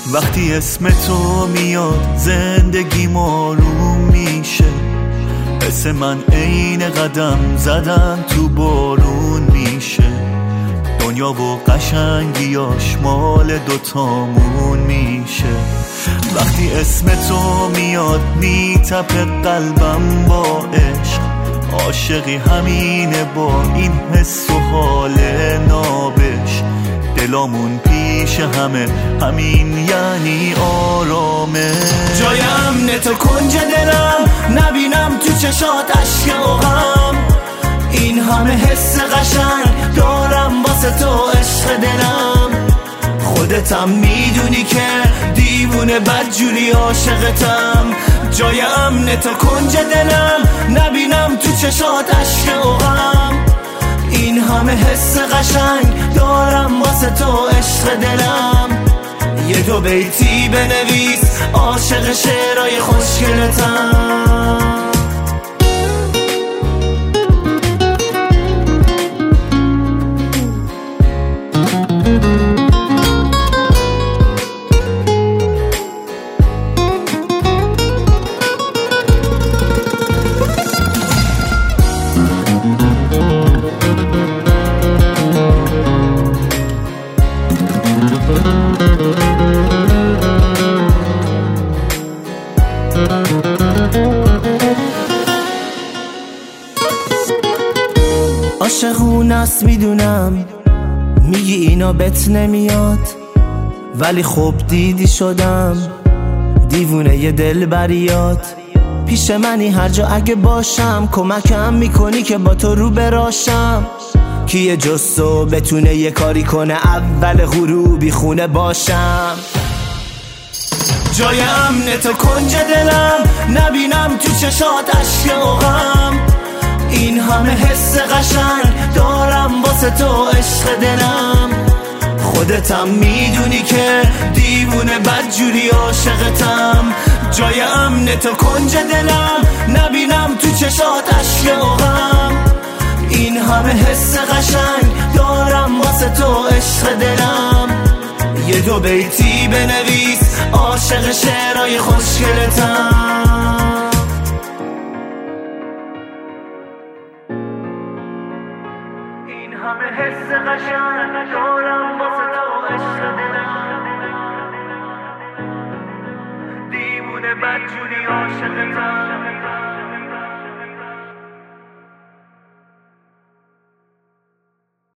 وقتی اسم تو میاد زندگی آروم میشه، حس من عین قدم زدن تو بارون میشه. دنیا و قشنگیاش مال دوتامون میشه. وقتی اسم تو میاد میتپه قلبم با عشق، عاشقی همینه با این حس و حال نابش. دلامون پیش همه همین یعنی آرامه. جای امن تو کنج دلم، نبینم تو چشات اشک و غم. این همه حس قشنگ دارم واسه تو عشق دلم. خودتم میدونی که دیوونه بدجوری عاشقتم. جای امن تو کنج دلم، نبینم تو چشات اشک و غم. این همه حس قشنگ دارم واسه تو عشق دلم. یه دو بیتی بنویس عاشق شعرهای خوشگلتم. عاشقون است میدونم، میگی اینا بهت نمیاد، ولی خب دیدی شدم دیوونه ی دلبریات. پیش منی هر جا اگه باشم، کمکم میکنی که با تو رو براشم. کیه جز تو بتونه یه کاری کنه اول غروبی خونه باشم. جای امن تو کنج دلم، نبینم تو چشات اشک و غم. این همه حس قشنگ دارم واسه تو عشق دلم. خودتم میدونی که دیوونه بدجوری عاشقتم. جای امن تو کنج دلم، نبینم تو چشات اشک و غم. این همه حس قشنگ دارم واسه تو عشق دلم. یه دو بیتی بنویس عاشق شعرهای خوشگلتم. این همه حس قشنگ دارم واسه تو عشق دلم. دیوونه بدجوری عاشقتم.